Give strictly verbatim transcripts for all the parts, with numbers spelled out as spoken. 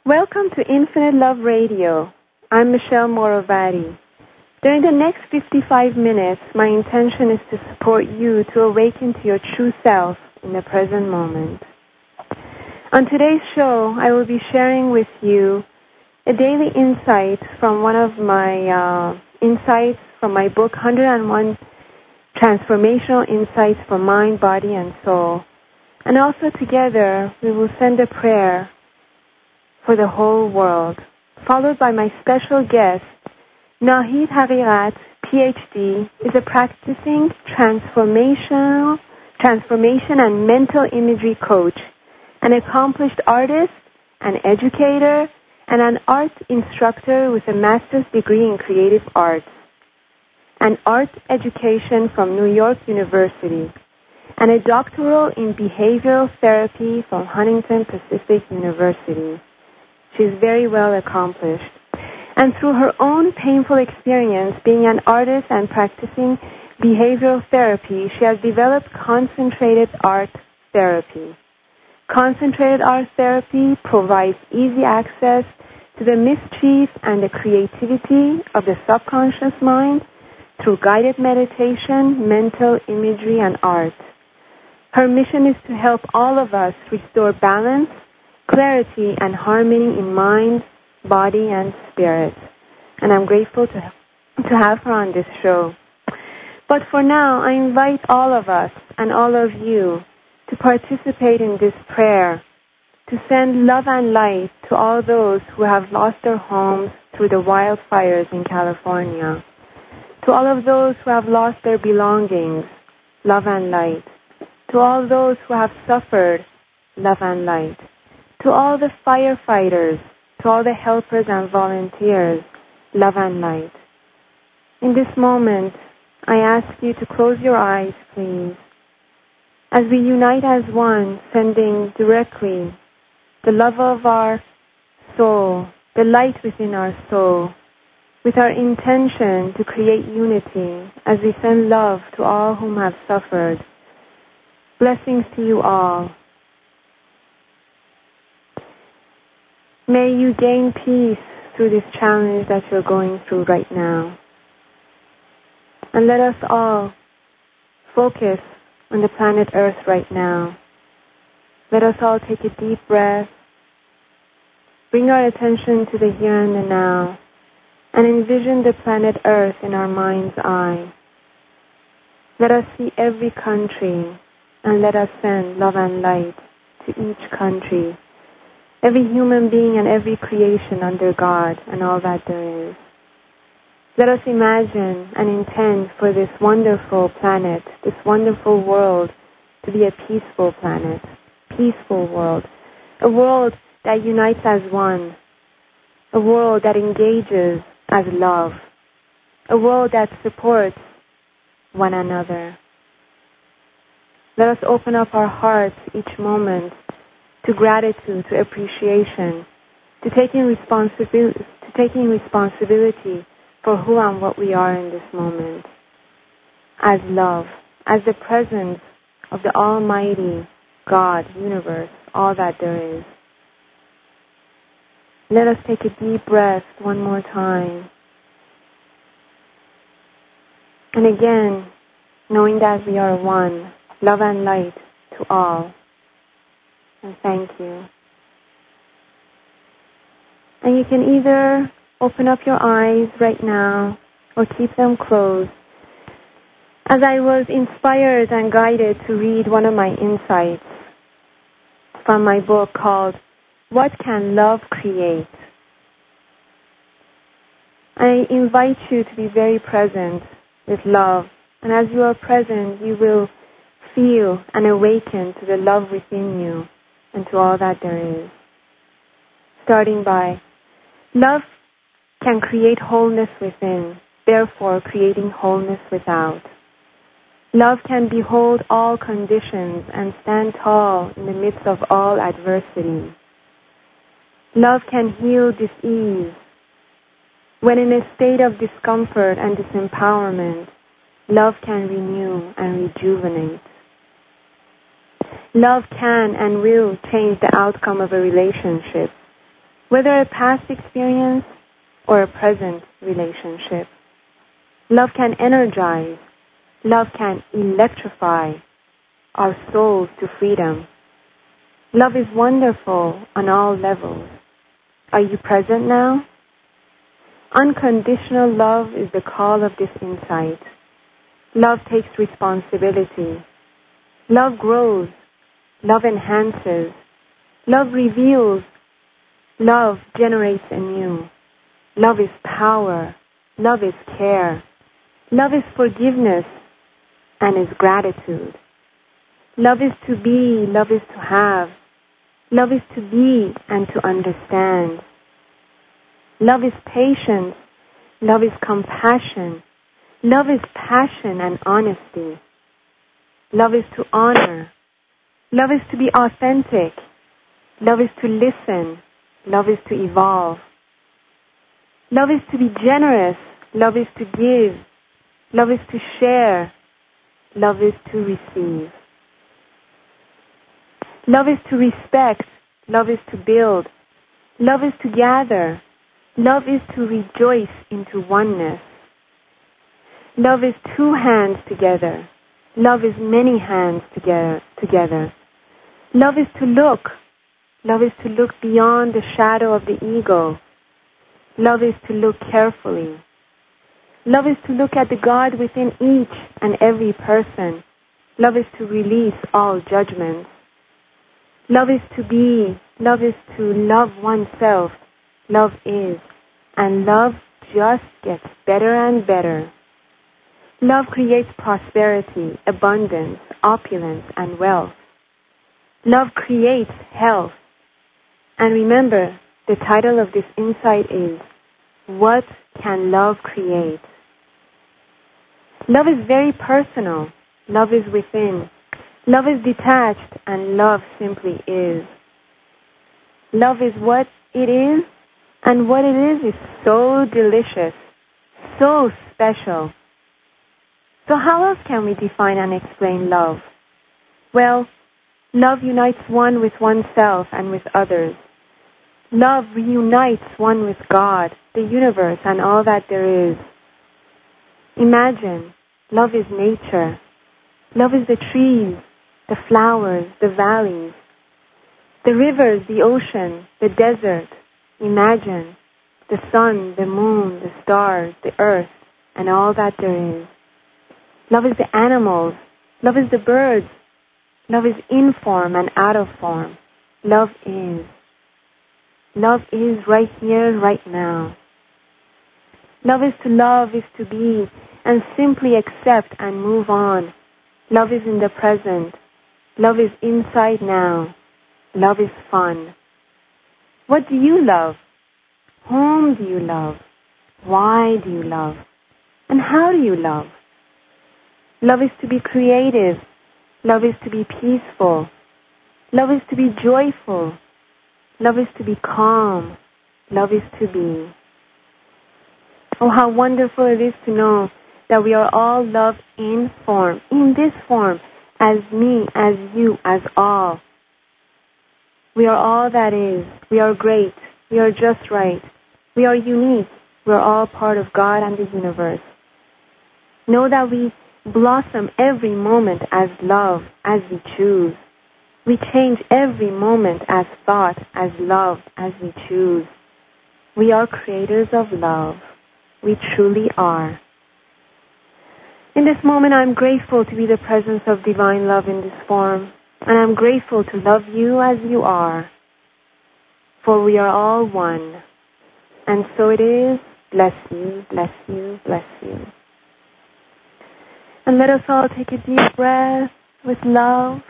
Welcome to Infinite Love Radio. I'm Michelle Morovati. During the next fifty-five minutes, my intention is to support you to awaken to your true self in the present moment. On today's show, I will be sharing with you a daily insight from one of my uh, insights from my book, one hundred one Transformational Insights for Mind, Body, and Soul. And also together, we will send a prayer for the whole world, followed by my special guest, Nahid Haqiqat, P H D, is a practicing transformational, transformation and mental imagery coach, an accomplished artist, an educator, and an art instructor with a master's degree in creative arts, an art education from New York University, and a doctoral in behavioral therapy from Huntington Pacific University. She is very well accomplished. And through her own painful experience being an artist and practicing behavioral therapy, she has developed concentrated art therapy. Concentrated art therapy provides easy access to the mischief and the creativity of the subconscious mind through guided meditation, mental imagery, and art. Her mission is to help all of us restore balance, clarity, and harmony in mind, body, and spirit. And I'm grateful to, to have her on this show. But for now, I invite all of us and all of you to participate in this prayer, to send love and light to all those who have lost their homes through the wildfires in California, to all of those who have lost their belongings, love and light, to all those who have suffered, love and light, to all the firefighters, to all the helpers and volunteers, love and light. In this moment, I ask you to close your eyes, please, as we unite as one, sending directly the love of our soul, the light within our soul, with our intention to create unity as we send love to all whom have suffered. Blessings to you all. May you gain peace through this challenge that you're going through right now. And let us all focus on the planet Earth right now. Let us all take a deep breath, bring our attention to the here and the now, and envision the planet Earth in our mind's eye. Let us see every country, and let us send love and light to each country, every human being and every creation under God and all that there is. Let us imagine and intend for this wonderful planet, this wonderful world, to be a peaceful planet, peaceful world, a world that unites as one, a world that engages as love, a world that supports one another. Let us open up our hearts each moment to gratitude, to appreciation, to taking responsibility, to taking responsibility for who and what we are in this moment, as love, as the presence of the Almighty God, universe, all that there is. Let us take a deep breath one more time. And again, knowing that we are one, love and light to all. And thank you. And you can either open up your eyes right now or keep them closed. As I was inspired and guided to read one of my insights from my book called What Can Love Create? I invite you to be very present with love. And as you are present, you will feel and awaken to the love within you and to all that there is. Starting by, love can create wholeness within, therefore creating wholeness without. Love can behold all conditions and stand tall in the midst of all adversity. Love can heal dis-ease. When in a state of discomfort and disempowerment, love can renew and rejuvenate. Love can and will change the outcome of a relationship. whether a past experience or a present relationship. Love can energize, love can electrify our souls to freedom. Love is wonderful on all levels. Are you present now? Unconditional love is the call of this insight. Love takes responsibility. Love grows. Love enhances. Love reveals. Love generates anew. Love is power. Love is care. Love is forgiveness and is gratitude. Love is to be. Love is to have. Love is to be and to understand. Love is patience. Love is compassion. Love is passion and honesty. Love is to honor. Love is to be authentic. Love is to listen. Love is to evolve. Love is to be generous. Love is to give. Love is to share. Love is to receive. Love is to respect. Love is to build. Love is to gather. Love is to rejoice into oneness. Love is two hands together. Love is many hands together. together. Love is to look. Love is to look beyond the shadow of the ego. Love is to look carefully. Love is to look at the God within each and every person. Love is to release all judgments. Love is to be. Love is to love oneself. Love is. And love just gets better and better. Love creates prosperity, abundance, opulence, and wealth. Love creates health. And remember, the title of this insight is, What Can Love Create? Love is very personal. Love is within. Love is detached, and love simply is. Love is what it is, and what it is is so delicious, so special. So how else can we define and explain love? Well, love unites one with oneself and with others. Love reunites one with God, the universe, and all that there is. Imagine, love is nature. Love is the trees, the flowers, the valleys, the rivers, the ocean, the desert. Imagine, the sun, the moon, the stars, the earth, and all that there is. Love is the animals. Love is the birds. Love is in form and out of form. Love is. Love is right here, right now. Love is to love, is to be, and simply accept and move on. Love is in the present. Love is inside now. Love is fun. What do you love? Whom do you love? Why do you love? And how do you love? Love is to be creative. Love is to be peaceful. Love is to be joyful. Love is to be calm. Love is to be. Oh, how wonderful it is to know that we are all love in form, in this form, as me, as you, as all. We are all that is. We are great. We are just right. We are unique. We are all part of God and the universe. Know that we blossom every moment as love, as we choose. We change every moment as thought, as love, as we choose. We are creators of love. We truly are. In this moment, I'm grateful to be the presence of divine love in this form, and I'm grateful to love you as you are, for we are all one. And so it is. Bless you, bless you, bless you. And let us all take a deep breath with love.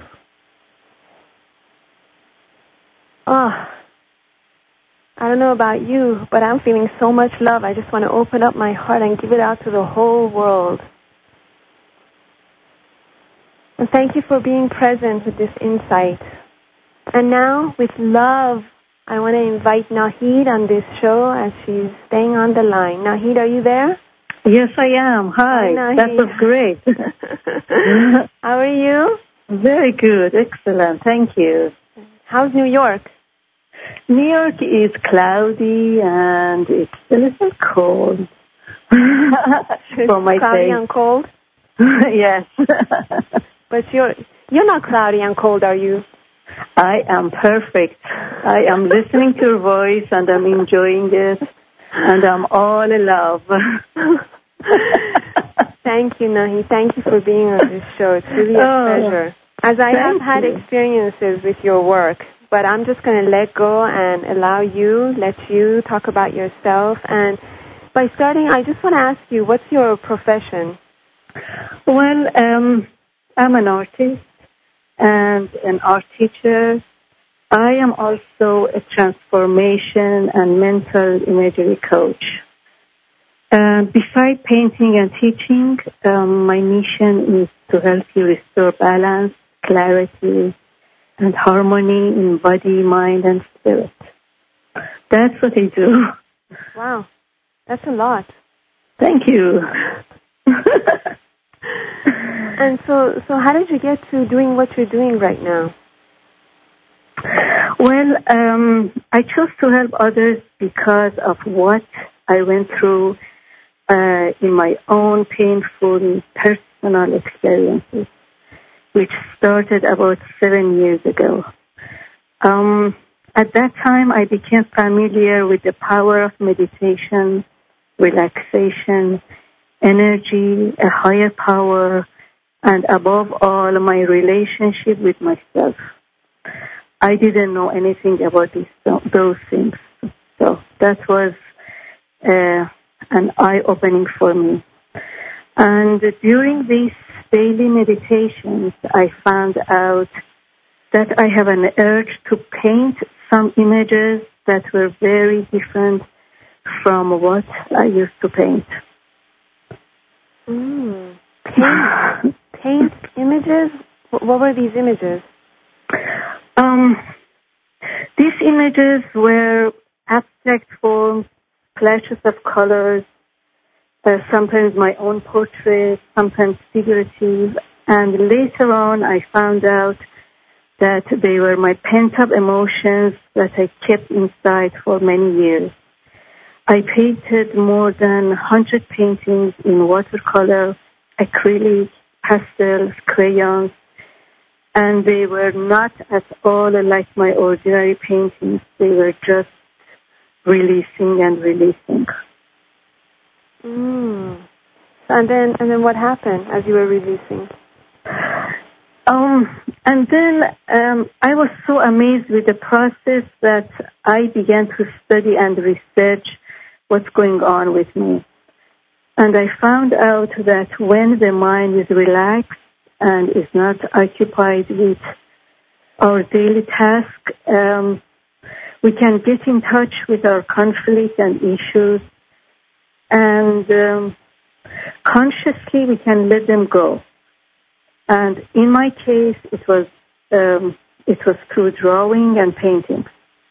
Oh, I don't know about you, but I'm feeling so much love. I just want to open up my heart and give it out to the whole world. And thank you for being present with this insight. And now, with love, I want to invite Nahid on this show as she's staying on the line. Nahid, are you there? Yes, I am. Hi. Hi, that was great. How are you? Very good. Excellent. Thank you. How's New York? New York is cloudy and it's a little cold. For my cloudy taste. and cold? Yes. But you're you're not cloudy and cold, are you? I am perfect. I am listening to your voice and I'm enjoying it. And I'm all in love. Thank you, Nahi. Thank you for being on this show. It's really a oh, pleasure. As I have had you. experiences with your work, but I'm just going to let go and allow you, let you talk about yourself. And by starting, I just want to ask you, what's your profession? Well, um, I'm an artist and an art teacher. I am also a transformation and mental imagery coach. Uh, besides painting and teaching, um, my mission is to help you restore balance, clarity, and harmony in body, mind, and spirit. That's what I do. Wow, that's a lot. Thank you. And so, so how did you get to doing what you're doing right now? Well, um, I chose to help others because of what I went through uh, in my own painful personal experiences, which started about seven years ago. Um, at that time, I became familiar with the power of meditation, relaxation, energy, a higher power, and above all, my relationship with myself. I didn't know anything about these, those things. So that was uh, an eye-opening for me. And during these daily meditations, I found out that I have an urge to paint some images that were very different from what I used to paint. Mm. Paint, paint images? What were these images? Um, these images were abstract forms, flashes of colors, uh, sometimes my own portraits, sometimes figurative, and later on I found out that they were my pent-up emotions that I kept inside for many years. I painted more than one hundred paintings in watercolor, acrylic, pastels, crayons, and they were not at all like my ordinary paintings. They were just releasing and releasing. Mm. And then, and then what happened as you were releasing? Um, and then um, I was so amazed with the process that I began to study and research what's going on with me. And I found out that when the mind is relaxed and is not occupied with our daily task, um, we can get in touch with our conflicts and issues, and um, consciously we can let them go. And in my case, it was um, it was through drawing and painting.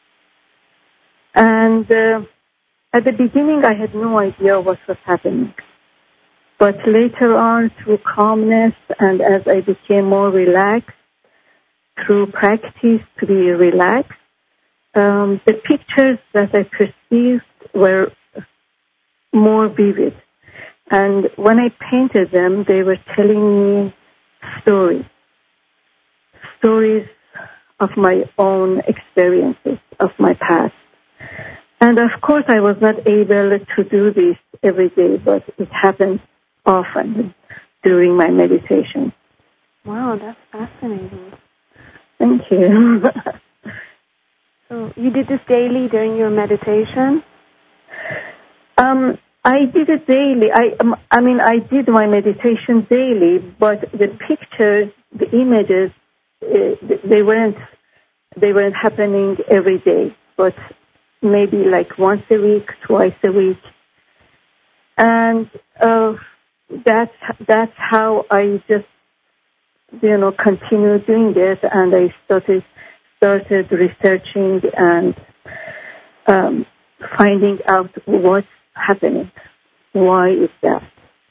And uh, at the beginning, I had no idea what was happening. But later on, through calmness and as I became more relaxed, through practice to be relaxed, um, the pictures that I perceived were more vivid. And when I painted them, they were telling me stories, stories of my own experiences, of my past. And of course, I was not able to do this every day, but it happened often during my meditation. Wow, that's fascinating. Thank you. So you did this daily during your meditation? Um, I did it daily. I, um, I mean, I did my meditation daily, but the pictures, the images, uh, they weren't, they weren't happening every day, but maybe like once a week, twice a week. And uh, that's, that's how I just, you know, continued doing it, and I started, started researching and um, finding out what's happening. Why is that?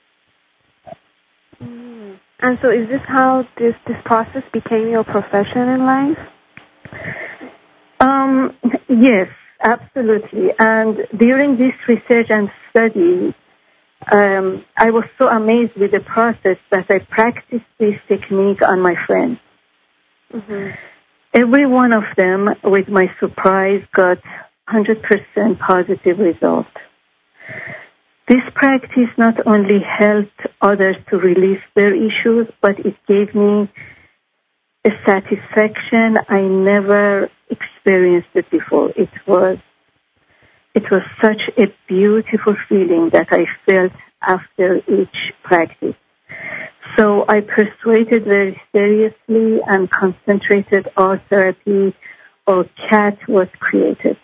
Mm. And so is this how this, this process became your profession in life? Um, Um, yes, absolutely. And during this research and study, um, I was so amazed with the process that I practiced this technique on my friends. Mm-hmm. Every one of them, with my surprise, got one hundred percent positive result. This practice not only helped others to release their issues, but it gave me a satisfaction I never experienced it before. It was, it was such a beautiful feeling that I felt after each practice. So I persuaded very seriously and concentrated art therapy, or C A T, was created.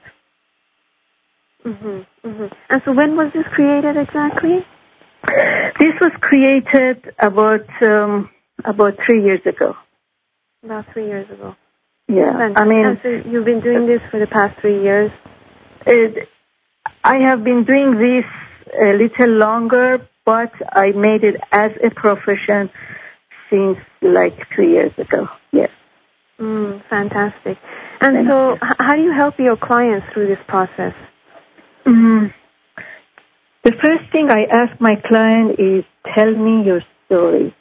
Mm-hmm, mm-hmm. And so when was this created exactly? This was created about um, about three years ago. About three years ago. Yeah, Fantastic. I mean, and so you've been doing this for the past three years? It, I have been doing this a little longer, but I made it as a profession since like three years ago. Yes. Mm, fantastic. And Thank so you. h- how do you help your clients through this process? Mm. The first thing I ask my client is, tell me your story.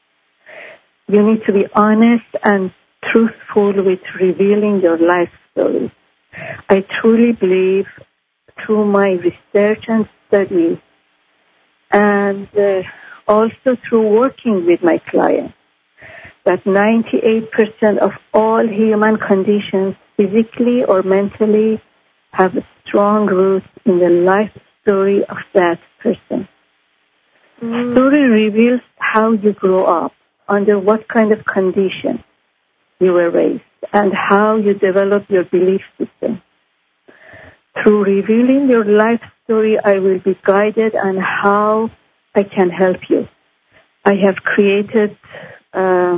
You need to be honest and truthful with revealing your life story. I truly believe through my research and study, and uh, also through working with my clients, that ninety-eight percent of all human conditions, physically or mentally, have a strong roots in the life story of that person. Mm. Story reveals how you grow up, under what kind of condition you were raised, and how you develop your belief system. Through revealing your life story, I will be guided on how I can help you. I have created uh,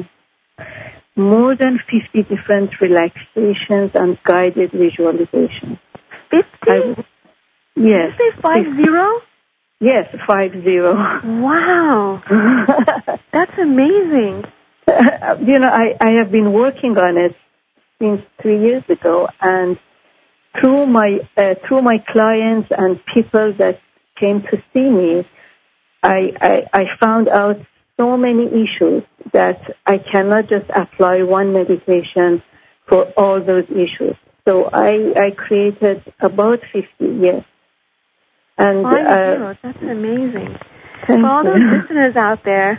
more than fifty different relaxations and guided visualizations. fifty? I, yes. Did you say five zero? Yes, five zero. Wow. That's amazing. You know, I, I have been working on it since three years ago, and through my uh, through my clients and people that came to see me, I, I I found out so many issues that I cannot just apply one meditation for all those issues. So I I created about fifty, yes. And Five uh, zero. That's amazing. thank For all you. those listeners out there,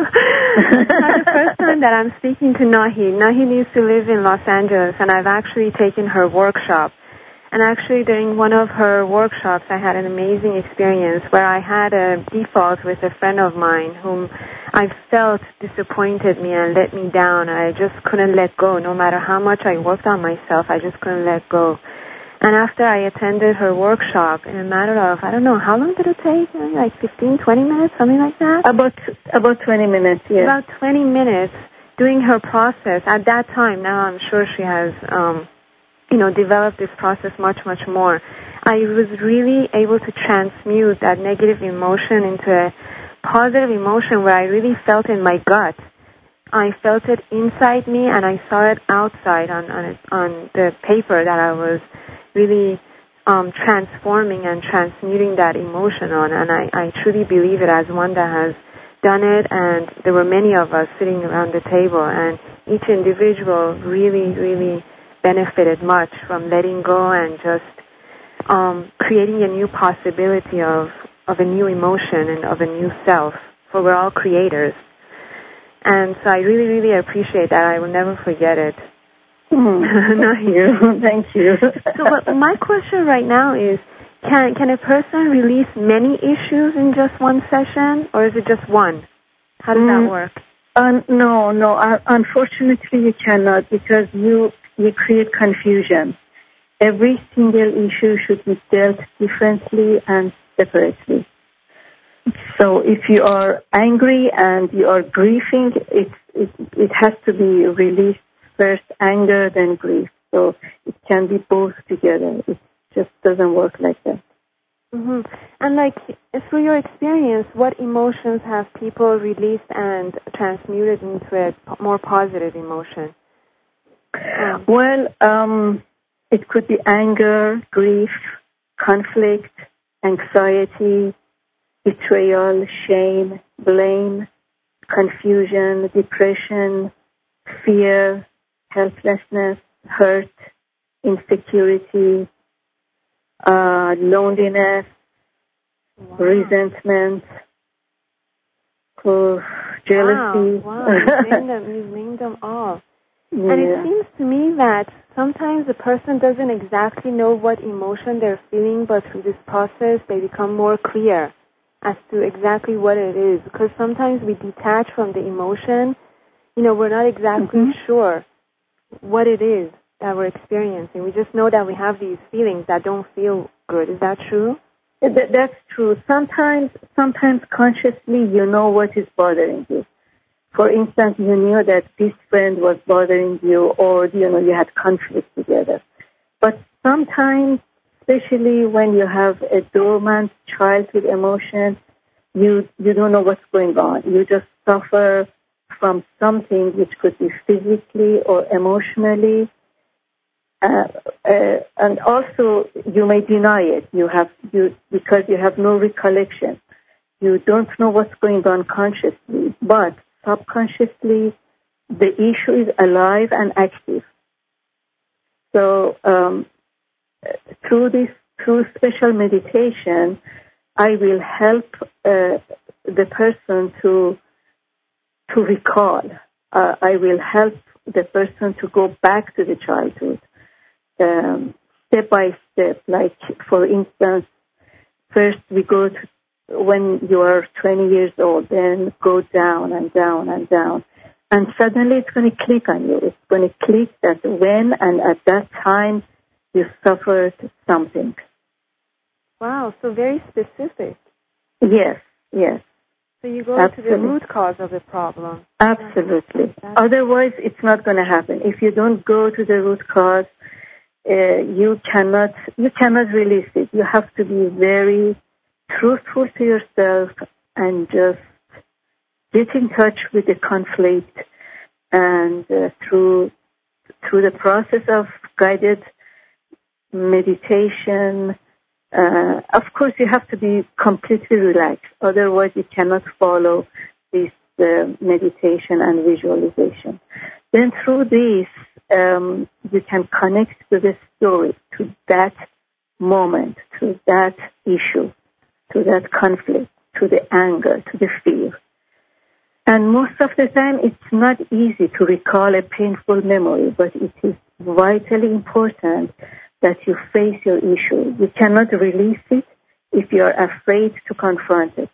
it's not the first time that I'm speaking to Nahi. Nahi used to live in Los Angeles, and I've actually taken her workshop. And actually, during one of her workshops, I had an amazing experience where I had a default with a friend of mine whom I felt disappointed me and let me down. I just couldn't let go. No matter how much I worked on myself, I just couldn't let go. And after I attended her workshop, in a matter of, I don't know, how long did it take? Like fifteen, twenty minutes, something like that? About about twenty minutes, yes. About twenty minutes doing her process. At that time, now I'm sure she has, um, you know, developed this process much, much more. I was really able to transmute that negative emotion into a positive emotion where I really felt in my gut. I felt it inside me, and I saw it outside on on, it, on the paper that I was really um, transforming and transmuting that emotion on. And I, I truly believe it as one that has done it, and there were many of us sitting around the table, and each individual really, really benefited much from letting go and just um, creating a new possibility of, of a new emotion and of a new self, for we're all creators. And so I really, really appreciate that. I will never forget it. Mm, thank you. Thank you. So but my question right now is, can can a person release many issues in just one session, or is it just one? How does mm, that work? Uh, no, no. Uh, unfortunately, you cannot, because you you create confusion. Every single issue should be dealt differently and separately. So if you are angry and you are grieving, it it, it has to be released first, anger, then grief. So it can be both together. It just doesn't work like that. Mm-hmm. And like, through your experience, what emotions have people released and transmuted into a more positive emotion? Um. Well, um, It could be anger, grief, conflict, anxiety, betrayal, shame, blame, confusion, depression, fear, helplessness, hurt, insecurity, uh, loneliness, wow. resentment, oh, jealousy. Wow, wow. You've named them, you've named them all. Yeah. And it seems to me that sometimes the person doesn't exactly know what emotion they're feeling, but through this process they become more clear as to exactly what it is. Because sometimes we detach from the emotion. You know, we're not exactly mm-hmm. sure what it is that we're experiencing. We just know that we have these feelings that don't feel good. Is that true? That, that's true. Sometimes, sometimes consciously you know what is bothering you. For instance, you knew that this friend was bothering you, or, you know, you had conflict together. But sometimes, especially when you have a dormant childhood emotion, you, you don't know what's going on. You just suffer from something which could be physically or emotionally. Uh, uh, and also, you may deny it. You have, you, because you have no recollection. You don't know what's going on consciously, but subconsciously, the issue is alive and active. So um, through this, through special meditation, I will help uh, the person to to recall. Uh, I will help the person to go back to the childhood, um, step by step. Like, for instance, first we go to when you are twenty years old, then go down and down and down. And suddenly it's going to click on you. It's going to click that when and at that time you suffered something. Wow, so very specific. Yes, yes. So you go Absolutely. to the root cause of the problem. Absolutely. Otherwise, it's not going to happen. If you don't go to the root cause, uh, you cannot you cannot release it. You have to be very truthful to yourself and just get in touch with the conflict, and uh, through through the process of guided meditation, uh, of course you have to be completely relaxed. Otherwise you cannot follow this uh, meditation and visualization. Then through this, um, you can connect to the story, to that moment, to that issue, to that conflict, to the anger, to the fear. And most of the time, it's not easy to recall a painful memory, but it is vitally important that you face your issue. You cannot release it if you are afraid to confront it.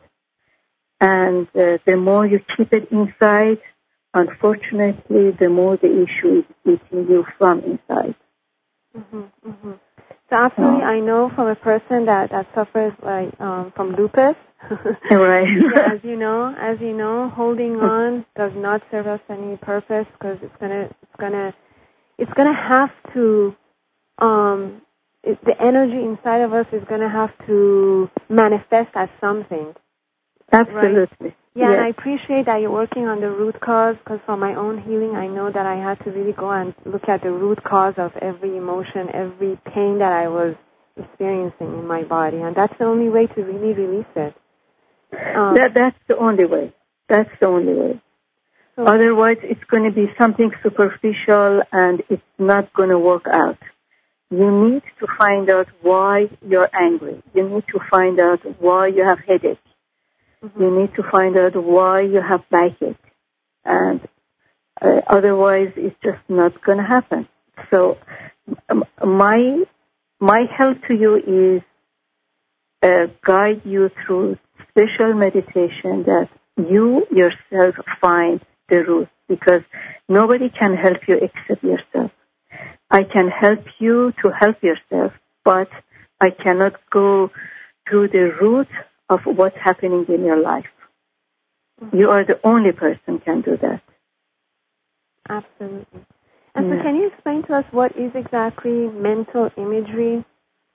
And uh, the more you keep it inside, unfortunately, the more the issue is eating you from inside. Mm-hmm, mm-hmm. So absolutely, I know from a person that, that suffers like um, from lupus. Right. Yeah, as you know, as you know, holding on does not serve us any purpose, because it's gonna, it's gonna, it's gonna have to. Um, it, the energy inside of us is gonna have to manifest as something. Absolutely. Right? Yeah, yes. And I appreciate that you're working on the root cause, because for my own healing, I know that I had to really go and look at the root cause of every emotion, every pain that I was experiencing in my body, and that's the only way to really release it. Um, that, that's the only way. That's the only way. So, Otherwise, it's going to be something superficial, and it's not going to work out. You need to find out why you're angry. You need to find out why you have headache. Mm-hmm. You need to find out why you have backache. And uh, otherwise, it's just not going to happen. So um, my my help to you is uh, guide you through special meditation that you yourself find the root, because nobody can help you except yourself. I can help you to help yourself, but I cannot go through the root of what's happening in your life. Mm-hmm. You are the only person can do that. Absolutely. And yeah. So can you explain to us what is exactly mental imagery?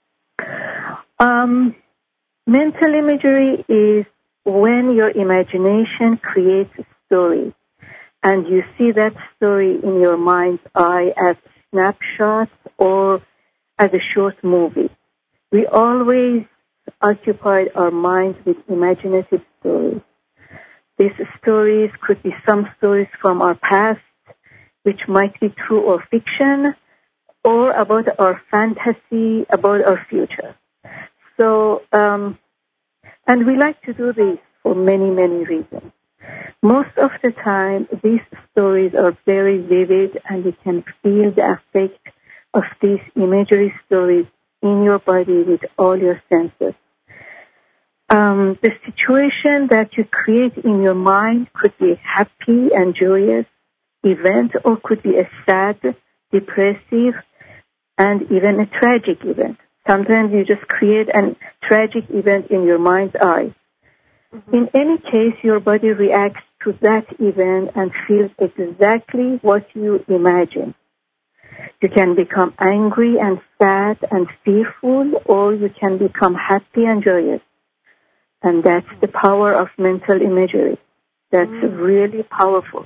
Um, mental imagery is when your imagination creates a story, and you see that story in your mind's eye as snapshots or as a short movie. We always occupied our minds with imaginative stories. These stories could be some stories from our past, which might be true or fiction, or about our fantasy, about our future. So, um, and we like to do this for many, many reasons. Most of the time, these stories are very vivid, and you can feel the effect of these imagery stories in your body with all your senses. Um, the situation that you create in your mind could be a happy and joyous event, or could be a sad, depressive, and even a tragic event. Sometimes you just create a tragic event in your mind's eye. Mm-hmm. In any case, your body reacts to that event and feels exactly what you imagine. You can become angry and sad and fearful, or you can become happy and joyous. And that's the power of mental imagery. That's mm. really powerful.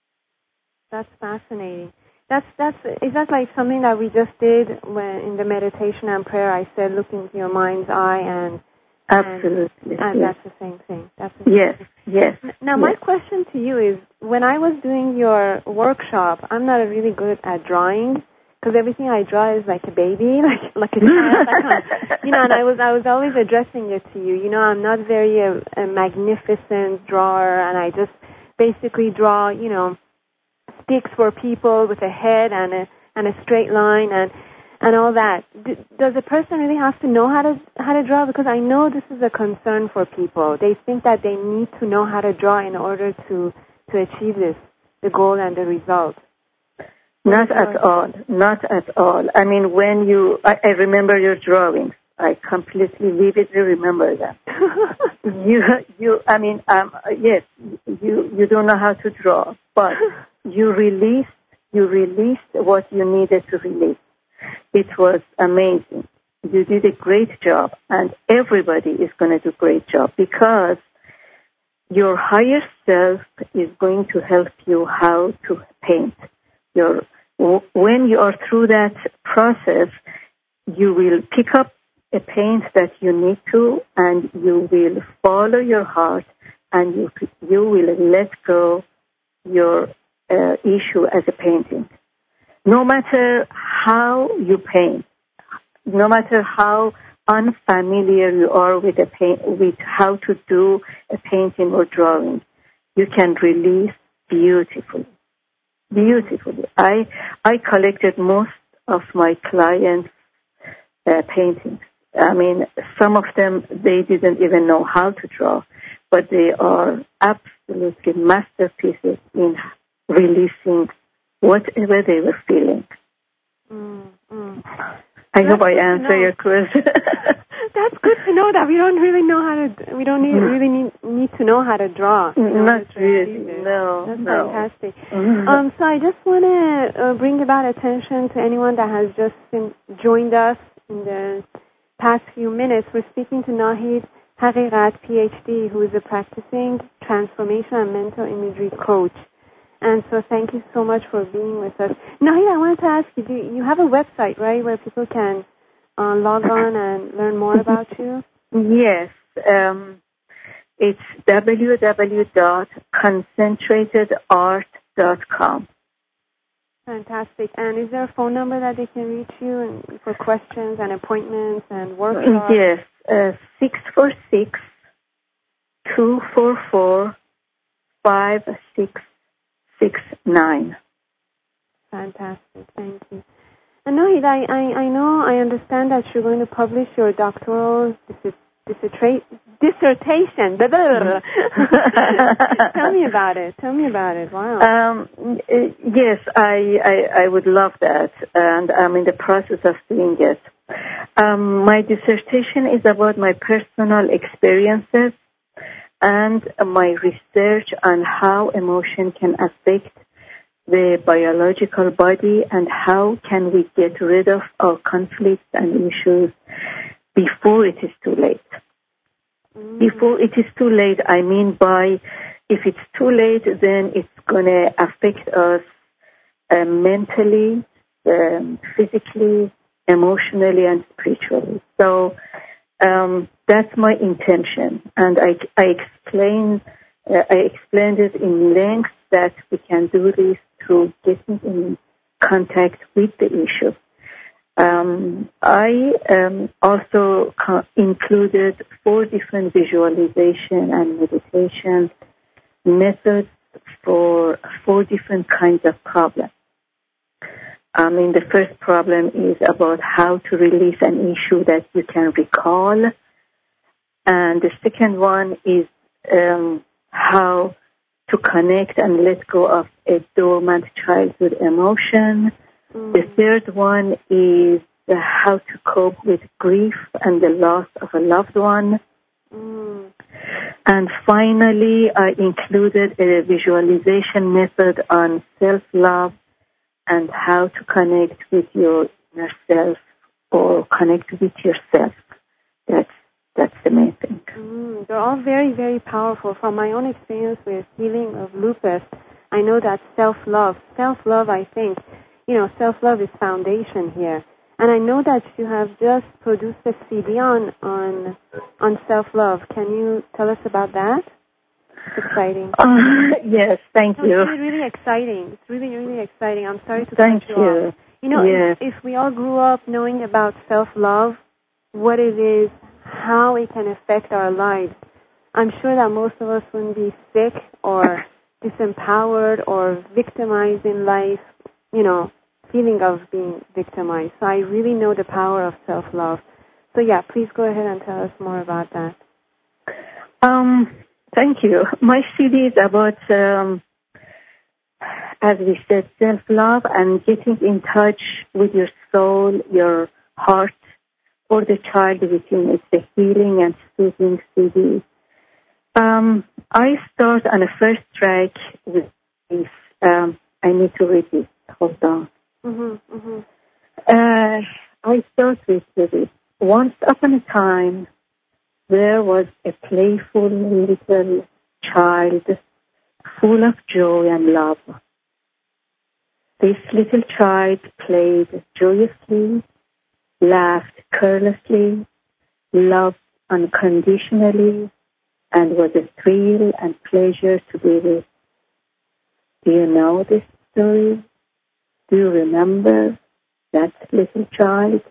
That's fascinating. That's that's is that like something that we just did when in the meditation and prayer? I said, look into your mind's eye, and absolutely, and, and yes. that's the same thing. That's the same yes, thing. yes. Now, yes. my question to you is: when I was doing your workshop, I'm not really good at drawing, because everything I draw is like a baby, like like a child. I can't, you know, and I was I was always addressing it to you. You know, I'm not very a, a magnificent drawer, and I just basically draw, you know, sticks for people with a head and a and a straight line and and all that. D- does a person really have to know how to how to draw? Because I know this is a concern for people. They think that they need to know how to draw in order to to achieve this, the goal and the result. Not at all. Not at all. I mean, when you, I, I remember your drawings. I completely, vividly remember them. you, you. I mean, um, yes, you, you don't know how to draw, but you released, you released what you needed to release. It was amazing. You did a great job, and everybody is going to do a great job, because your higher self is going to help you how to paint. Your, when you are through that process, you will pick up a paint that you need to, and you will follow your heart, and you you will let go your uh, issue as a painting. No matter how you paint, no matter how unfamiliar you are with a paint, with how to do a painting or drawing, you can release beautifully. Beautifully. I I collected most of my clients' uh, paintings. I mean, some of them, they didn't even know how to draw, but they are absolutely masterpieces in releasing whatever they were feeling. Mm, mm. I That's hope I answer your question. That's good to know that we don't really know how to. We don't need, really need, need to know how to draw. Not really. No. That's no. fantastic. um, so I just want to uh, bring about attention to anyone that has just been, joined us in the past few minutes. We're speaking to Nahid Haqiqat, P H D, who is a practicing transformation and mental imagery coach. And so thank you so much for being with us. Nahid, I wanted to ask you, do you have a website, right, where people can uh, log on and learn more about you? Yes. Um, it's w w w dot concentrated art dot com. Fantastic. And is there a phone number that they can reach you and for questions and appointments and workshops? Yes, uh, six four six, two four four, five six six nine. Fantastic. Thank you. And Nahid, I, I, I know, I understand that you're going to publish your doctoral dissertation. Dissertation. Tell me about it. Tell me about it. Wow. Um, yes, I, I I would love that, and I'm in the process of doing it. Um, my dissertation is about my personal experiences and my research on how emotion can affect the biological body, and how can we get rid of our conflicts and issues before it is too late. Mm. Before it is too late, I mean by, if it's too late, then it's going to affect us uh, mentally, um, physically, emotionally and spiritually. So um, that's my intention, and I, I explained uh, I explained it in length that we can do this through getting in contact with the issue. Um, I um, also co- included four different visualization and meditation methods for four different kinds of problems. I mean, the first problem is about how to release an issue that you can recall. And the second one is um, how to connect and let go of a dormant childhood emotion. Mm. The third one is uh, how to cope with grief and the loss of a loved one. Mm. And finally, I included a visualization method on self-love and how to connect with your inner self or connect with yourself. That's that's the main thing. Mm, they're all very, very powerful. From my own experience with healing of lupus, I know that self-love, self-love, I think, you know, self-love is foundation here. And I know that you have just produced a C D on on on self-love. Can you tell us about that? It's exciting. Uh, yes, thank no, you. It's really, really exciting. It's really, really exciting. I'm sorry to thank cut you, you off. You know, yes. if, if we all grew up knowing about self-love, what it is, how it can affect our lives, I'm sure that most of us wouldn't be sick or disempowered or victimized in life, you know, feeling of being victimized. So I really know the power of self-love. So, yeah, please go ahead and tell us more about that. Um, thank you. My C D is about, um, as we said, self-love and getting in touch with your soul, your heart, or the child within. It's a healing and soothing C D. Um, I start on the first track with this. Um, I need to read this. Hold on. Mm-hmm, mm-hmm. Uh, I start with this. Once upon a time, there was a playful little child full of joy and love. This little child played joyously, laughed carelessly, loved unconditionally, and was a thrill and pleasure to be with. Do you know this story? Do you remember that little child?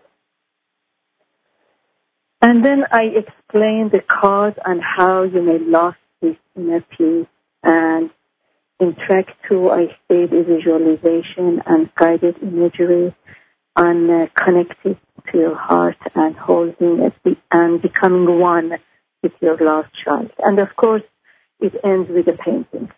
And then I explained the cause and how you may lose this inner peace. And in track two, I stayed a visualization and guided imagery on uh, connecting to your heart and holding it and becoming one with your lost child. And of course, it ends with a painting.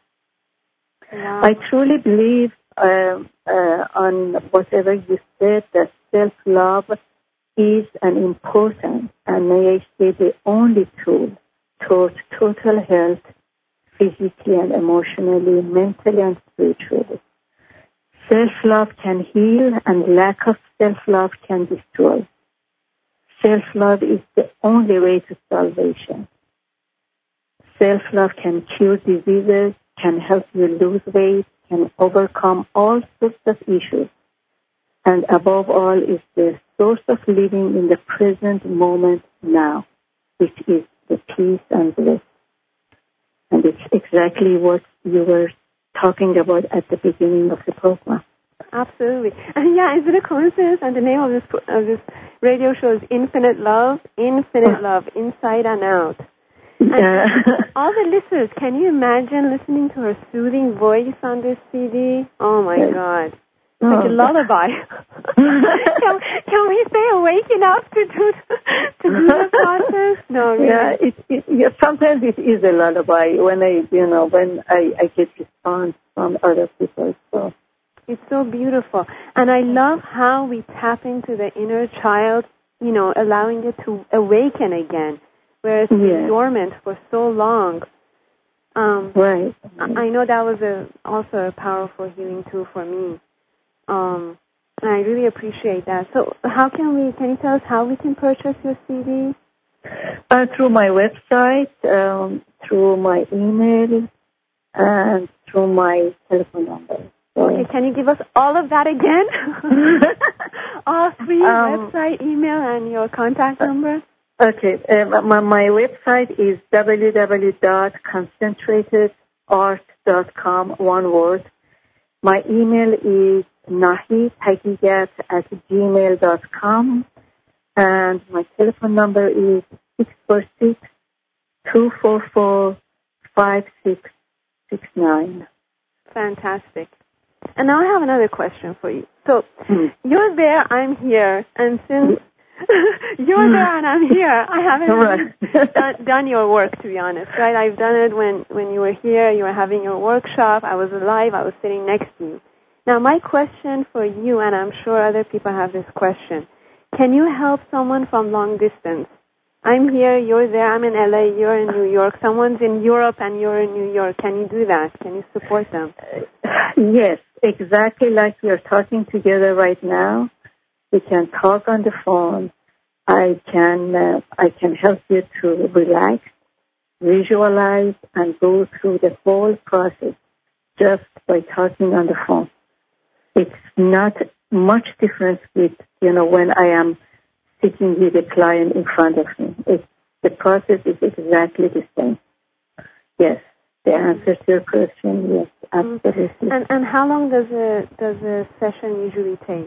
Wow. I truly believe uh, uh, on whatever you said, that self-love is an important and may I say the only tool towards total health, physically and emotionally, mentally and spiritually. Self-love can heal and lack of self-love can destroy. Self-love is the only way to salvation. Self-love can cure diseases, can help you lose weight, can overcome all sorts of issues, and above all is the source of living in the present moment now, which is the peace and bliss. And it's exactly what you were talking about at the beginning of the program. Absolutely. And yeah, is it a coincidence? And the name of this of this radio show is Infinite Love, Infinite Love, Inside and Out. And all the listeners, can you imagine listening to her soothing voice on this C D? Oh, my God. It's like a lullaby. can, can we stay awake enough to do, to do the process? No, really. Yeah, it, it, yeah, sometimes it is a lullaby when I, you know, when I, I get response from other people. So it's so beautiful. And I love how we tap into the inner child, you know, allowing it to awaken again. Whereas it's been dormant for so long. Um, right. I know that was a, also a powerful healing tool for me. Um, and I really appreciate that. So how can we, can you tell us how we can purchase your C D? Uh, through my website, um, through my email, and through my telephone number. So, okay, can you give us all of that again? All three, Um, website, email, and your contact number? Okay. Uh, my, my website is w w w dot concentrated art dot com, one word. My email is nahihagigat at gmail dot com. And my telephone number is six four six, two four four, five six six nine. Fantastic. And now I have another question for you. So Hmm. you're there, I'm here, and since you're there and I'm here, I haven't really done, done your work, to be honest, right? I've done it when, when you were here, you were having your workshop, I was alive, I was sitting next to you. Now my question for you, and I'm sure other people have this question, can you help someone from long distance? I'm here, you're there, I'm in L A, you're in New York, someone's in Europe and you're in New York. Can you do that? Can you support them? Yes, exactly like we are talking together right now. We can talk on the phone. I can uh, I can help you to relax, visualize, and go through the whole process just by talking on the phone. It's not much difference with, you know, when I am sitting with a client in front of me. It's, the process is exactly the same. Yes, the answer to your question, yes, absolutely. And and how long does a does a session usually take?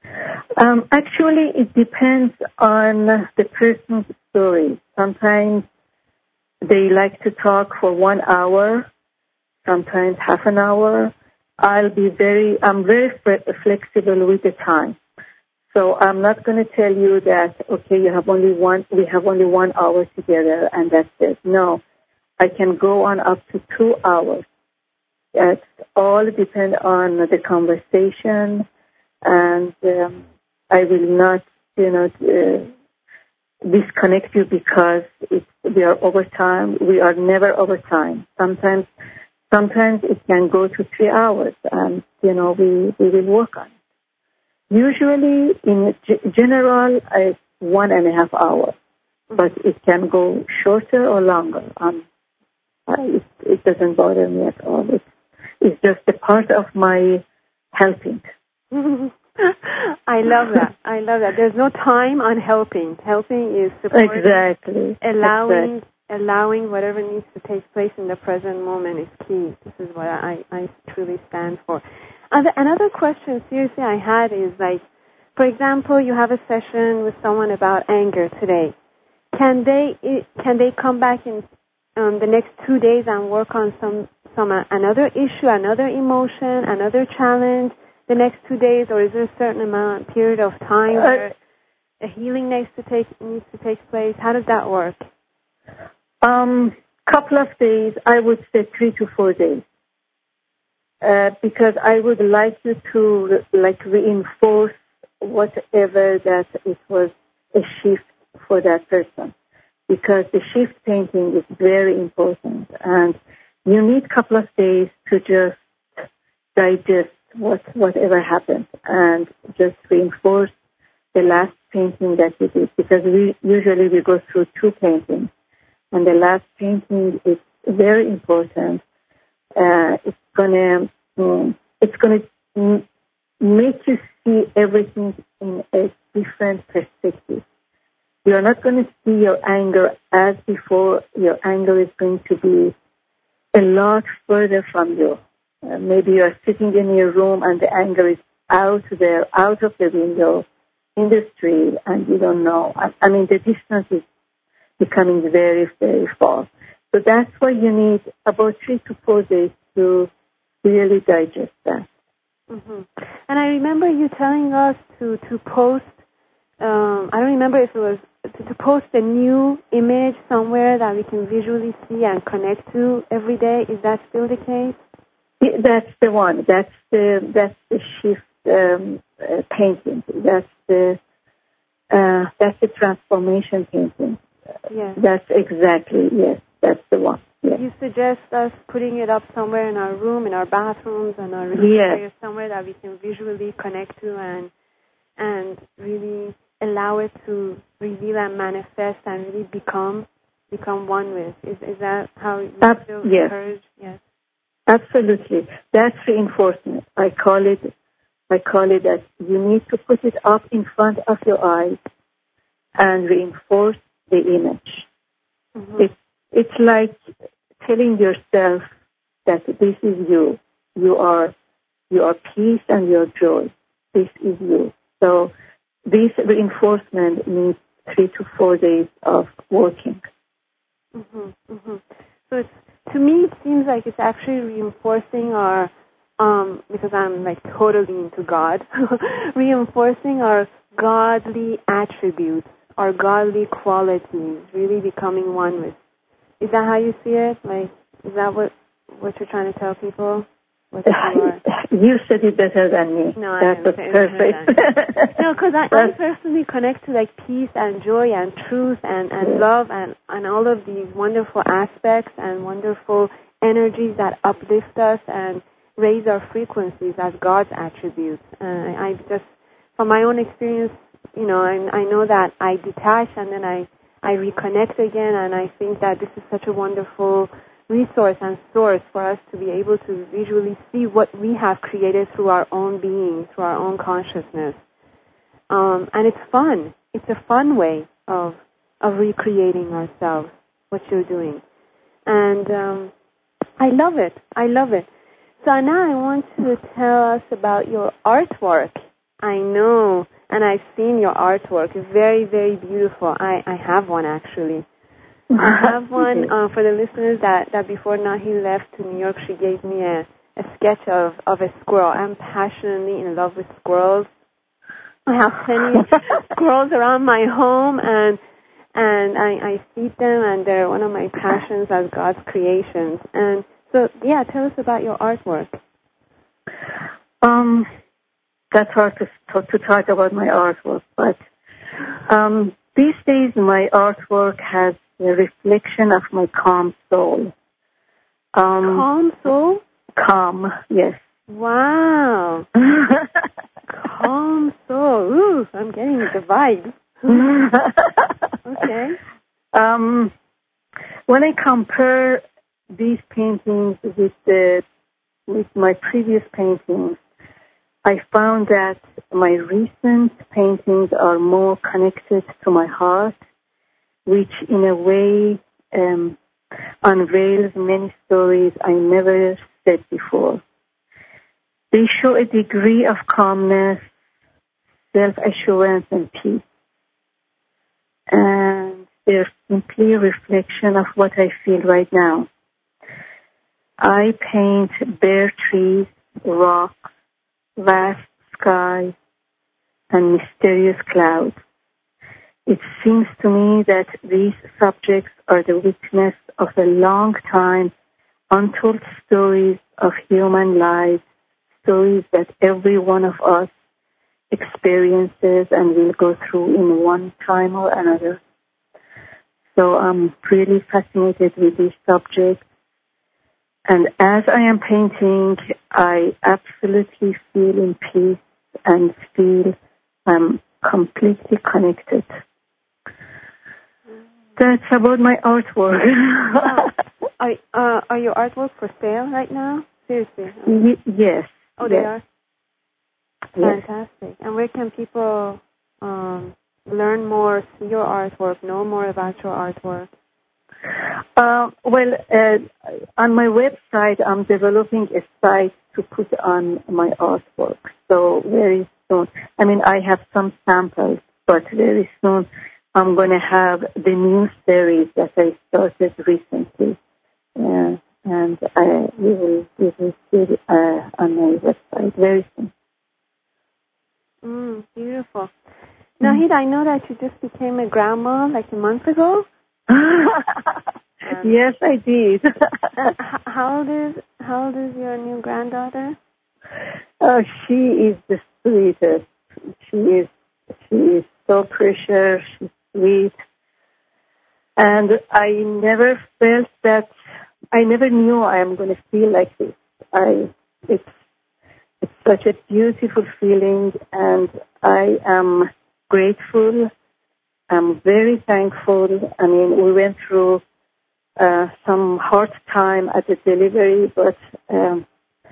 Um, actually, it depends on the person's story. Sometimes they like to talk for one hour, sometimes half an hour. I'll be very, I'm very flexible with the time. So I'm not going to tell you that, okay, you have only one, we have only one hour together and that's it. No, I can go on up to two hours. It all depends on the conversation, and um, I will not, you know, uh, disconnect you because it's, we are over time. We are never over time. Sometimes, sometimes it can go to three hours, and you know, we, we will work on it. Usually, in g- general, it's one and a half hours, but it can go shorter or longer. Um, it, it doesn't bother me at all. It's, it's just a part of my helping. I love that. I love that. There's no time on helping. Helping is supporting, exactly. allowing, exactly. allowing whatever needs to take place in the present moment is key. This is what I, I truly stand for. Another question, seriously, I had is like, for example, you have a session with someone about anger today. Can they can they come back in um, the next two days and work on some some uh, another issue, another emotion, another challenge the next two days, or is there a certain amount period of time where a healing needs to take needs to take place? How does that work? Um, couple of days, I would say three to four days. Uh, because I would like you to like reinforce whatever that it was a shift for that person, because the shift painting is very important, and you need a couple of days to just digest what whatever happened and just reinforce the last painting that you did, because we usually we go through two paintings, and the last painting is very important. Uh, it's gonna um, it's gonna um, make you see everything in a different perspective. You're not going to see your anger as before. Your anger is going to be a lot further from you. Uh, maybe you're sitting in your room and the anger is out there, out of the window, in the street, and you don't know. I, I mean, the distance is becoming very, very far. So that's why you need about three to four days to really digest that. Mm-hmm. And I remember you telling us to, to post, um, I don't remember if it was, to, to post a new image somewhere that we can visually see and connect to every day. Is that still the case? Yeah, that's the one. That's the, that's the shift um, uh, painting. That's the, uh, that's the transformation painting. Yes. That's exactly, yes, that's the one. Yes. You suggest us putting it up somewhere in our room, in our bathrooms, and our refrigerator, yes. somewhere that we can visually connect to and and really allow it to reveal and manifest and really become become one with. Is is that how you Ab- feel yes. encouraged? Yes. Absolutely. That's reinforcement. I call it I call it that you need to put it up in front of your eyes and reinforce the image. Mm-hmm. It, it's like telling yourself that this is you. You are, you are peace and you are joy. This is you. So this reinforcement needs three to four days of working. Mm-hmm, mm-hmm. So it's, to me, it seems like it's actually reinforcing our, um, because I'm like totally into God, reinforcing our godly attributes, our godly qualities, really becoming one with. Is that how you see it? Like, is that what what you're trying to tell people? What you are? You said it better than me. No, that I was perfect. No, because I, I personally connect to like peace and joy and truth and, and yeah. love and, and all of these wonderful aspects and wonderful energies that uplift us and raise our frequencies as God's attributes. And I, I just, from my own experience, you know, I, I know that I detach and then I, I reconnect again, and I think that this is such a wonderful resource and source for us to be able to visually see what we have created through our own being, through our own consciousness. Um, and it's fun. It's a fun way of of recreating ourselves, what you're doing. And um, I love it. I love it. So now I want you to tell us about your artwork. I know, and I've seen your artwork. It's very, very beautiful. I, I have one, actually. I have one uh, for the listeners that, that before Nahi left to New York, she gave me a, a sketch of, of a squirrel. I'm passionately in love with squirrels. I have plenty of squirrels around my home, and and I, I feed them, and they're one of my passions as God's creations. And so, yeah, tell us about your artwork. Um, that's hard to, to, to talk about my artwork, but um, these days my artwork has a reflection of my calm soul. Um, calm soul? Calm, yes. Wow. Calm soul. Ooh, I'm getting the vibe. Okay. Um, when I compare these paintings with the with my previous paintings, I found that my recent paintings are more connected to my heart, which in a way um, unveils many stories I never said before. They show a degree of calmness, self-assurance, and peace. And they're simply a reflection of what I feel right now. I paint bare trees, rocks, vast sky, and mysterious clouds. It seems to me that these subjects are the witness of a long time untold stories of human lives, stories that every one of us experiences and will go through in one time or another. So I'm really fascinated with these subjects. And as I am painting, I absolutely feel in peace and feel I'm completely connected. That's about my artwork. Wow. Are, uh, are your artwork for sale right now? Seriously? Y- yes. Oh, they yes. are? Yes. Fantastic. And where can people um, learn more, see your artwork, know more about your artwork? Uh, well, uh, on my website, I'm developing a site to put on my artwork. So very soon, I mean, I have some samples, but very soon I'm going to have the new series that I started recently. Uh, and I, you will, you will see it uh, on my website very soon. Mm, beautiful. Nahid, I know that you just became a grandma like a month ago. Um, yes, I did. how old is how old is your new granddaughter? Oh, she is the sweetest. She is she is so precious. She's sweet, and I never felt that. I never knew I am going to feel like this. I it's it's such a beautiful feeling, and I am grateful. I'm very thankful. I mean, we went through Uh, some hard time at the delivery, but um,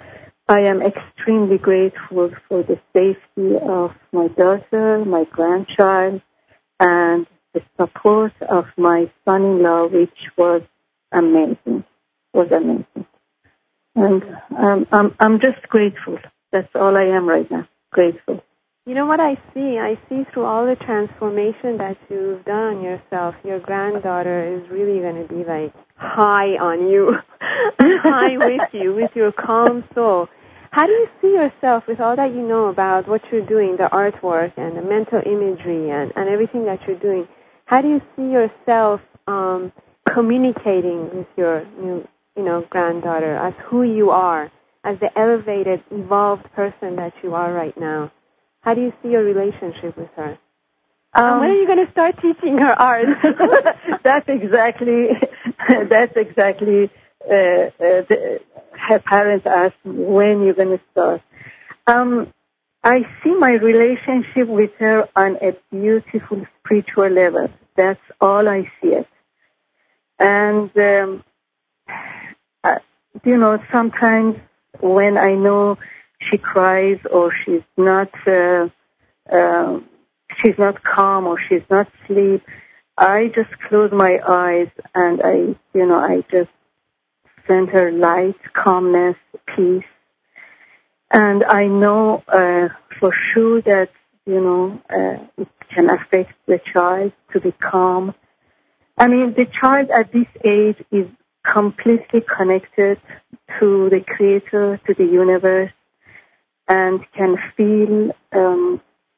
I am extremely grateful for the safety of my daughter, my grandchild, and the support of my son-in-law, which was amazing, was amazing. And um, I'm, I'm just grateful. That's all I am right now, grateful. You know what I see? I see through all the transformation that you've done on yourself, your granddaughter is really going to be like high on you, high with you, with your calm soul. How do you see yourself with all that you know about what you're doing, the artwork and the mental imagery and, and everything that you're doing? How do you see yourself um, communicating with your new, you know, granddaughter as who you are, as the elevated, evolved person that you are right now? How do you see your relationship with her? Um, and when are you going to start teaching her art? that's exactly, that's exactly, uh, uh, the, her parents asked me, when you're going to start. Um, I see my relationship with her on a beautiful spiritual level. That's all I see it. And, um, uh, you know, sometimes when I know she cries or she's not uh, uh, she's not calm or she's not asleep, I just close my eyes and I, you know, I just send her light, calmness, peace. And I know uh, for sure that, you know, uh, it can affect the child to be calm. I mean, the child at this age is completely connected to the Creator, to the universe, and can feel um,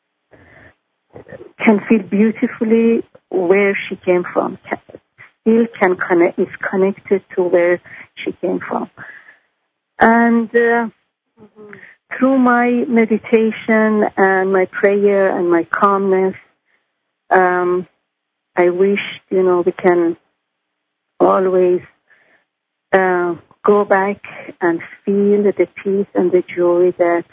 can feel beautifully where she came from. Can, still can connect is connected to where she came from, and uh, mm-hmm. through my meditation and my prayer and my calmness, um, I wish, you know, we can always uh, go back and feel the peace and the joy that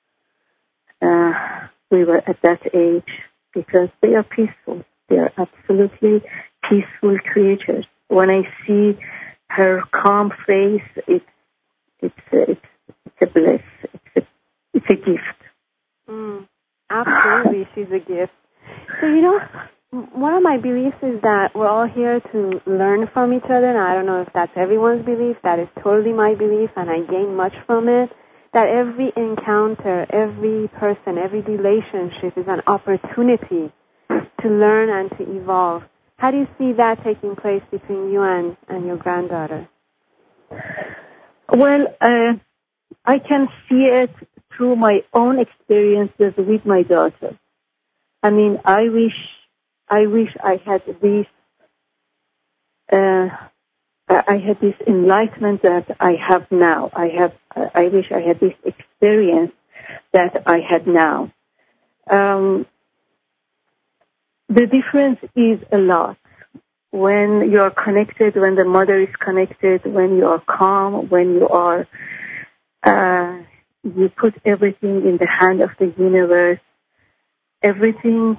uh, we were at that age, because they are peaceful. They are absolutely peaceful creatures. When I see her calm face, it's it's a, it's, it's a bliss. It's a, it's a gift. Mm, absolutely, she's a gift. So, you know, one of my beliefs is that we're all here to learn from each other, and I don't know if that's everyone's belief. That is totally my belief, and I gain much from it. That every encounter, every person, every relationship is an opportunity to learn and to evolve. How do you see that taking place between you and, and your granddaughter? Well, uh, I can see it through my own experiences with my daughter. I mean, I wish, I wish I had this, uh, I had this enlightenment that I have now. I have, I wish I had this experience that I had now. Um, the difference is a lot. When you are connected, when the mother is connected, when you are calm, when you are, uh, you put everything in the hand of the universe, everything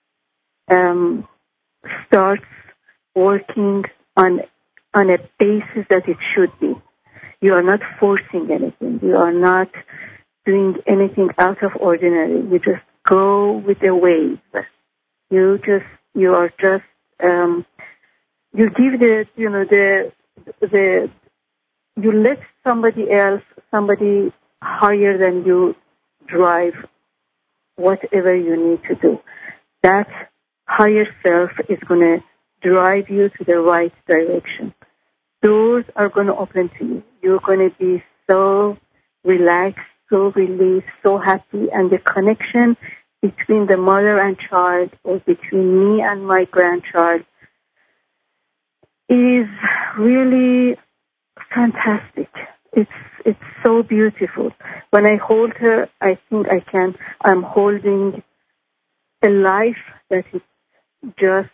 um, starts working on on a basis that it should be. You are not forcing anything. You are not doing anything out of ordinary. You just go with the wave. You just, you are just, um, you give the, you know, the, the, you let somebody else, somebody higher than you drive whatever you need to do. That higher self is going to drive you to the right direction. Doors are going to open to you. You're going to be so relaxed, so relieved, so happy, and the connection between the mother and child, or between me and my grandchild, is really fantastic. It's it's so beautiful. When I hold her, I think I can. I'm holding a life that is just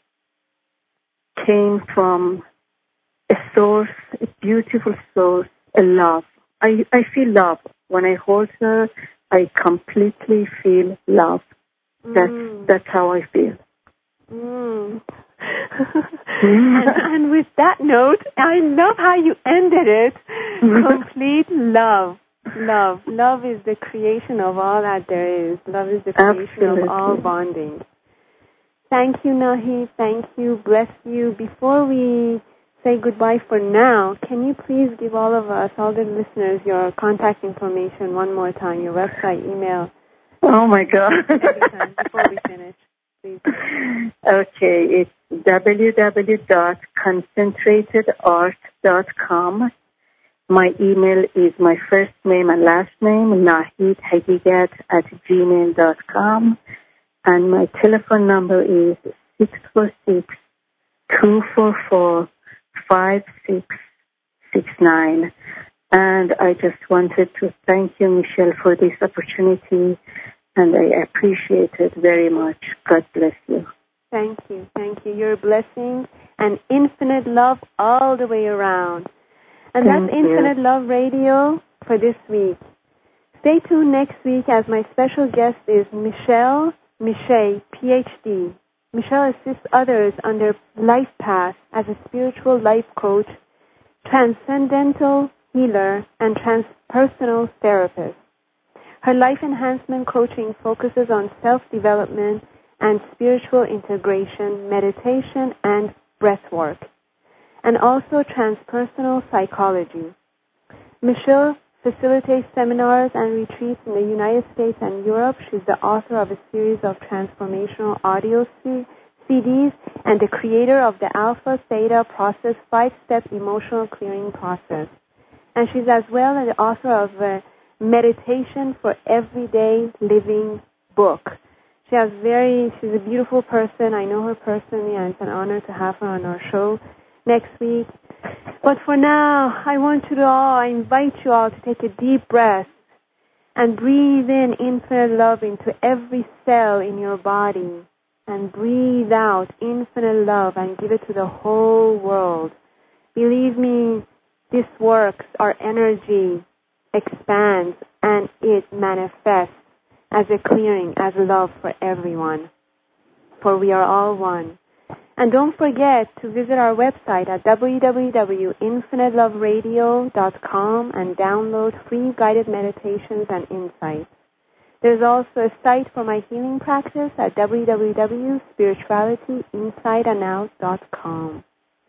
came from a source, a beautiful source, a love. I, I feel love. When I hold her, I completely feel love. That's, mm. that's how I feel. Mm. and, and with that note, I love how you ended it. Mm. Complete love. love. Love is the creation of all that there is. Love is the creation Absolutely. of all bonding. Thank you, Nahi. Thank you. Bless you. Before we say goodbye for now, can you please give all of us, all the listeners, your contact information one more time, your website, email? Oh, my God. Every time before we finish, please. Okay, it's w w w dot concentrated art dot com. My email is my first name and last name, nahid hagigat at gmail dot com. And my telephone number is six four six, two four four, five six six nine. And I just wanted to thank you, Michelle, for this opportunity, and I appreciate it very much. God bless you. Thank you. Thank you. Your blessings and infinite love all the way around. And Thank that's you. Infinite Love Radio for this week. Stay tuned next week as my special guest is Michelle Miche, P H D. Michelle assists others on their life path as a spiritual life coach, transcendental healer, and transpersonal therapist. Her life enhancement coaching focuses on self-development and spiritual integration, meditation, and breath work, and also transpersonal psychology. Michelle facilitates seminars and retreats in the United States and Europe. She's the author of a series of transformational audio C- CDs and the creator of the Alpha Theta Process five-step emotional clearing process. And she's as well the author of a meditation for everyday living book. She has very, she's a beautiful person. I know her personally, and it's an honor to have her on our show next week. But for now, I want you to all, I invite you all to take a deep breath and breathe in infinite love into every cell in your body, and breathe out infinite love and give it to the whole world. Believe me, this works. Our energy expands and it manifests as a clearing, as love for everyone. For we are all one. And don't forget to visit our website at w w w dot infinite love radio dot com and download free guided meditations and insights. There's also a site for my healing practice at w w w dot spirituality inside and out dot com.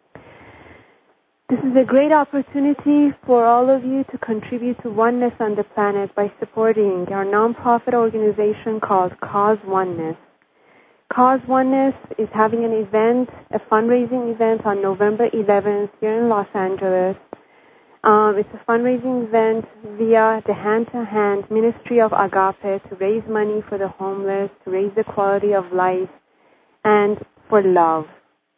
This is a great opportunity for all of you to contribute to oneness on the planet by supporting our nonprofit organization called Cause Oneness. Cause Oneness is having an event, a fundraising event on November eleventh here in Los Angeles. Um, it's a fundraising event via the Hand to Hand Ministry of Agape to raise money for the homeless, to raise the quality of life, and for love.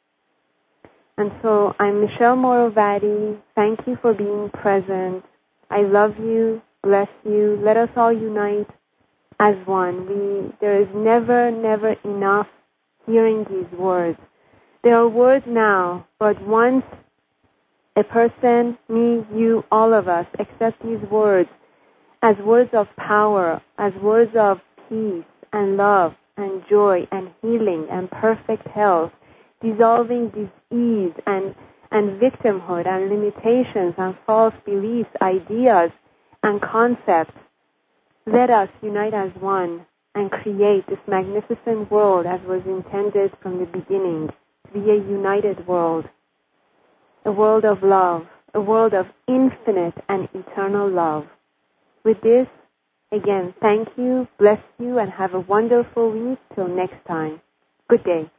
And so I'm Michelle Morovati. Thank you for being present. I love you. Bless you. Let us all unite as one. We, there is never, never enough hearing these words. There are words now, but once a person, me, you, all of us, accept these words as words of power, as words of peace and love and joy and healing and perfect health, dissolving disease and, and victimhood and limitations and false beliefs, ideas and concepts, let us unite as one and create this magnificent world as was intended from the beginning, to be a united world, a world of love, a world of infinite and eternal love. With this, again, thank you, bless you, and have a wonderful week till next time. Good day.